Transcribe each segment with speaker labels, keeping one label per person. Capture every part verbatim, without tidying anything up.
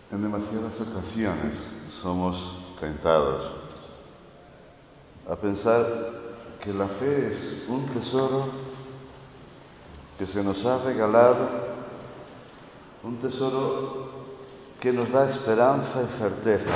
Speaker 1: En demasiadas ocasiones somos tentados a pensar que la fe es un tesoro que se nos ha regalado, un tesoro que nos da esperanza y certeza.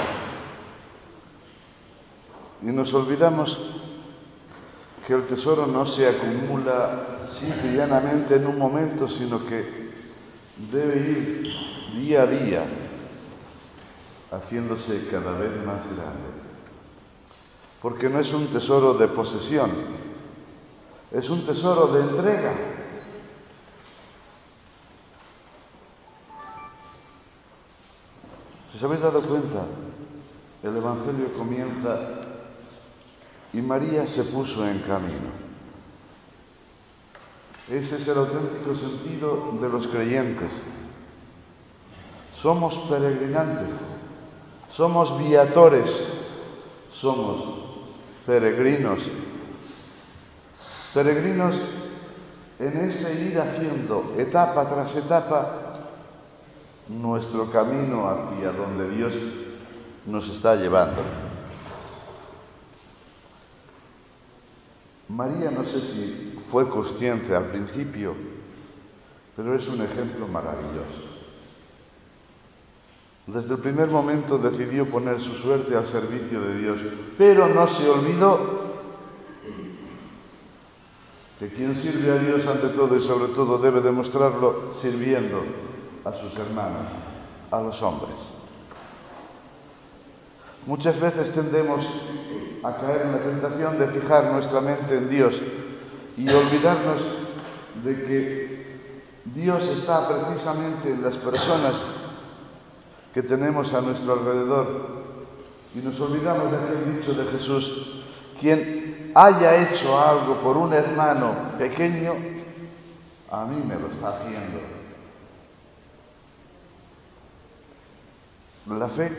Speaker 1: Y nos olvidamos que el tesoro no se acumula simple y llanamente en un momento, sino que debe ir día a día haciéndose cada vez más grande. Porque no es un tesoro de posesión, es un tesoro de entrega. Si os habéis dado cuenta, el Evangelio comienza y María se puso en camino. Ese es el auténtico sentido de los creyentes. Somos peregrinantes, somos viatores, somos peregrinos. Peregrinos en ese ir haciendo etapa tras etapa nuestro camino hacia donde Dios nos está llevando. María, no sé si fue consciente al principio, pero es un ejemplo maravilloso. Desde el primer momento decidió poner su suerte al servicio de Dios, pero no se olvidó que quien sirve a Dios ante todo y sobre todo debe demostrarlo sirviendo a sus hermanos, a los hombres. Muchas veces tendemos a caer en la tentación de fijar nuestra mente en Dios y olvidarnos de que Dios está precisamente en las personas que tenemos a nuestro alrededor, y nos olvidamos de aquel dicho de Jesús: quien haya hecho algo por un hermano pequeño, a mí me lo está haciendo. La fe,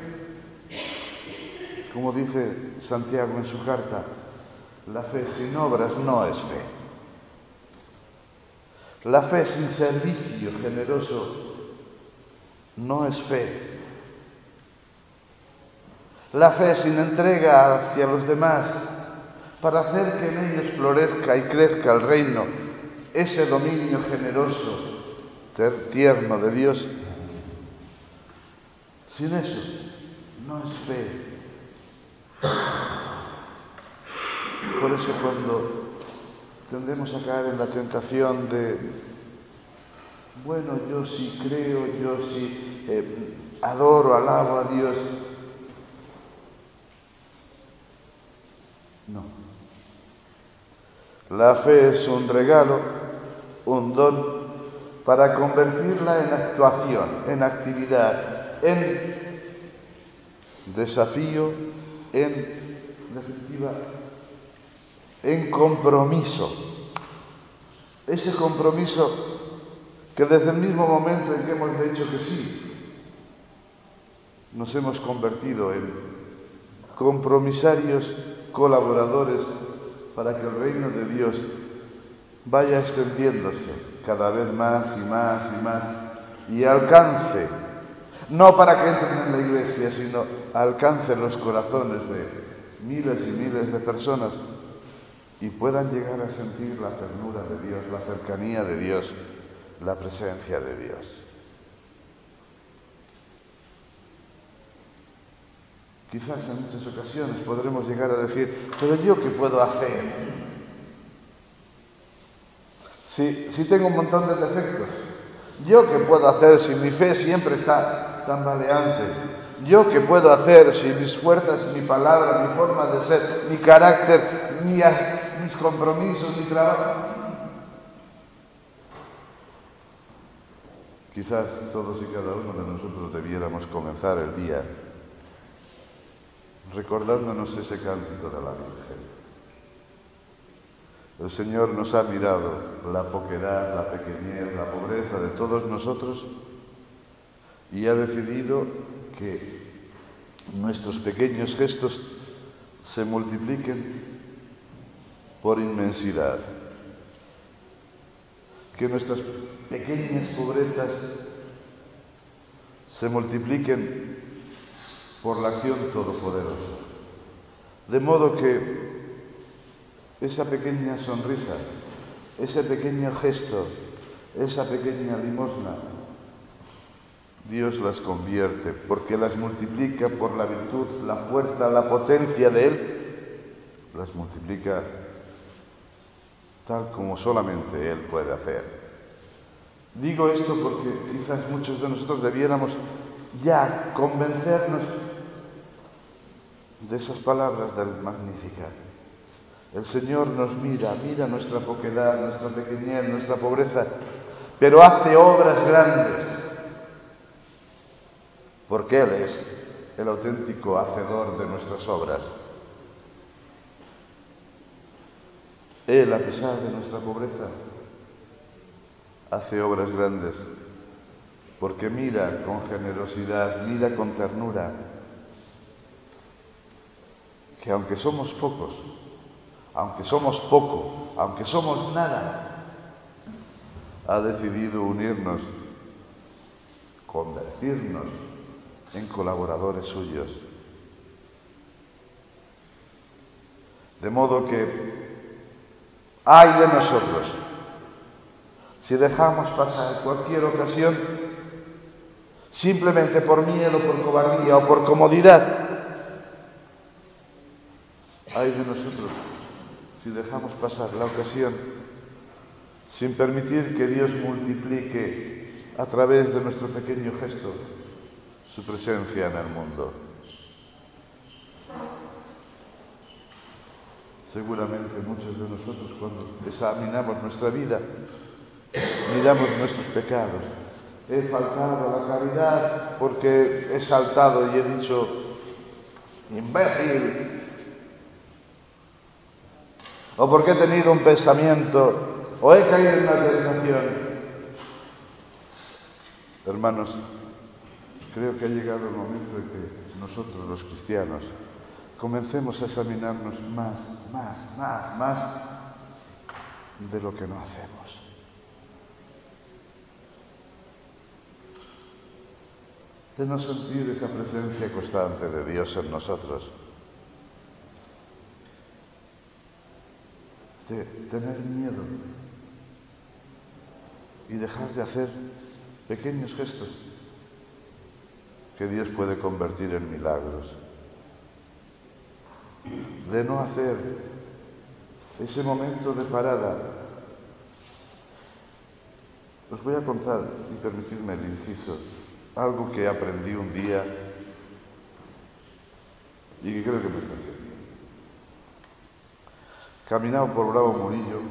Speaker 1: como dice Santiago en su carta, la fe sin obras no es fe. La fe sin servicio generoso no es fe. La fe sin entrega hacia los demás para hacer que en ellos florezca y crezca el reino, ese dominio generoso, tierno de Dios. Sin eso no es fe. Por eso cuando tendemos a caer en la tentación de, bueno, yo sí creo, yo sí eh, adoro, alabo a Dios. No. La fe es un regalo, un don, para convertirla en actuación, en actividad, en desafío, en definitiva, en compromiso. Ese compromiso que desde el mismo momento en que hemos dicho que sí, nos hemos convertido en compromisarios, colaboradores, para que el reino de Dios vaya extendiéndose cada vez más y más y más y alcance, no para que entren en la iglesia, sino alcance los corazones de miles y miles de personas y puedan llegar a sentir la ternura de Dios, la cercanía de Dios, la presencia de Dios. Quizás en muchas ocasiones podremos llegar a decir, pero ¿yo qué puedo hacer? Si, si tengo un montón de defectos, ¿yo qué puedo hacer si mi fe siempre está tambaleante? ¿Yo qué puedo hacer si mis fuerzas, mi palabra, mi forma de ser, mi carácter, mi, mis compromisos, mi trabajo? Quizás todos y cada uno de nosotros debiéramos comenzar el día recordándonos ese cántico de la Virgen. El Señor nos ha mirado la poquedad, la pequeñez, la pobreza de todos nosotros y ha decidido que nuestros pequeños gestos se multipliquen por inmensidad, que nuestras pequeñas pobrezas se multipliquen por la acción todopoderosa. De modo que esa pequeña sonrisa, ese pequeño gesto, esa pequeña limosna, Dios las convierte, porque las multiplica por la virtud, la fuerza, la potencia de Él, las multiplica tal como solamente Él puede hacer. Digo esto porque quizás muchos de nosotros debiéramos ya convencernos de esas palabras del Magnificat. El Señor nos mira, mira nuestra poquedad, nuestra pequeñez, nuestra pobreza, pero hace obras grandes, porque Él es el auténtico hacedor de nuestras obras. Él, a pesar de nuestra pobreza, hace obras grandes, porque mira con generosidad, mira con ternura, que aunque somos pocos, aunque somos poco, aunque somos nada, ha decidido unirnos, convertirnos en colaboradores suyos. De modo que ay de nosotros si dejamos pasar cualquier ocasión simplemente por miedo, por cobardía o por comodidad. Ay de nosotros si dejamos pasar la ocasión sin permitir que Dios multiplique a través de nuestro pequeño gesto su presencia en el mundo. Seguramente muchos de nosotros, cuando examinamos nuestra vida, miramos nuestros pecados. He faltado a la caridad porque he saltado y he dicho imbécil, o porque he tenido un pensamiento, o he caído en una tentación. Hermanos, creo que ha llegado el momento en que nosotros, los cristianos, comencemos a examinarnos más, más, más, más de lo que no hacemos. De no sentir esa presencia constante de Dios en nosotros. De tener miedo y dejar de hacer pequeños gestos que Dios puede convertir en milagros. De no hacer ese momento de parada. Os voy a contar, y permitidme el inciso, algo que aprendí un día y que creo que me funciona. Caminaba por Bravo Murillo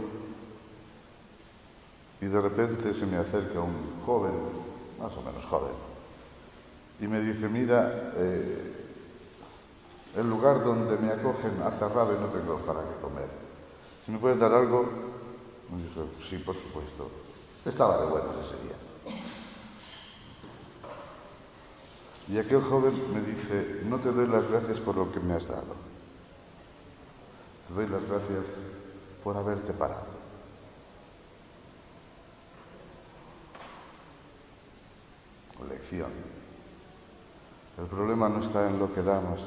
Speaker 1: y de repente se me acerca un joven, más o menos joven, y me dice, mira, eh, el lugar donde me acogen ha cerrado y no tengo para qué comer. Si me puedes dar algo. Me dijo, sí, por supuesto. Estaba de buenas ese día. Y aquel joven me dice, no te doy las gracias por lo que me has dado. Te doy las gracias por haberte parado. Lección. El problema no está en lo que damos.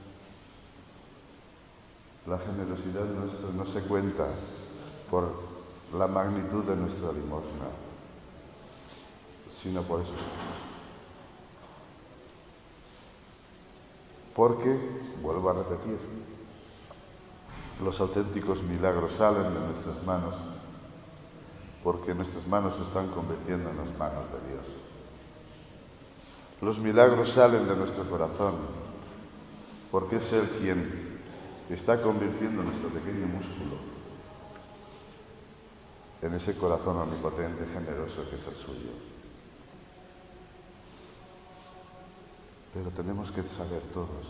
Speaker 1: La generosidad nuestra no se cuenta por la magnitud de nuestra limosna, sino por eso. Porque, vuelvo a repetir, los auténticos milagros salen de nuestras manos, porque nuestras manos se están convirtiendo en las manos de Dios. Los milagros salen de nuestro corazón, porque es Él quien está convirtiendo nuestro pequeño músculo en ese corazón omnipotente y generoso que es el suyo. Pero tenemos que saber todos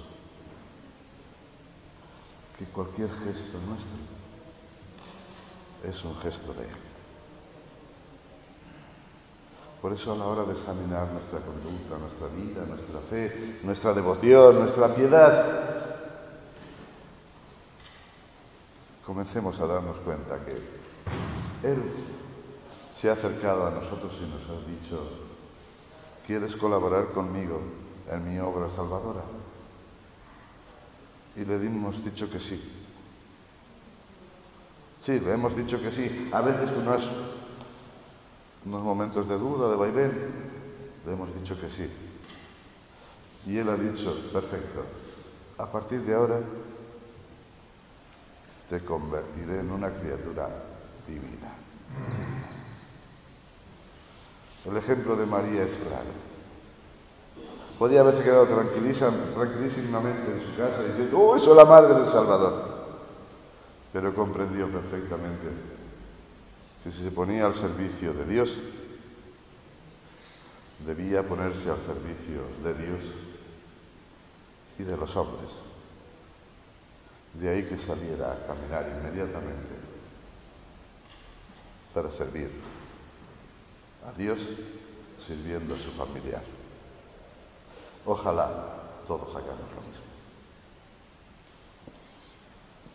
Speaker 1: que cualquier gesto nuestro es un gesto de Él. Por eso, a la hora de examinar nuestra conducta, nuestra vida, nuestra fe, nuestra devoción, nuestra piedad, comencemos a darnos cuenta que Él se ha acercado a nosotros y nos ha dicho, ¿quieres colaborar conmigo en mi obra salvadora? Y le hemos dicho que sí. Sí, le hemos dicho que sí. A veces unos, unos momentos de duda, de vaivén, le hemos dicho que sí. Y él ha dicho, perfecto, a partir de ahora te convertiré en una criatura divina. El ejemplo de María es claro. Podía haberse quedado tranquilísimamente en su casa diciendo, ¡oh, eso es la madre del Salvador! Pero comprendió perfectamente que si se ponía al servicio de Dios, debía ponerse al servicio de Dios y de los hombres. De ahí que saliera a caminar inmediatamente para servir a Dios sirviendo a su familiar. Ojalá todos hagamos lo mismo.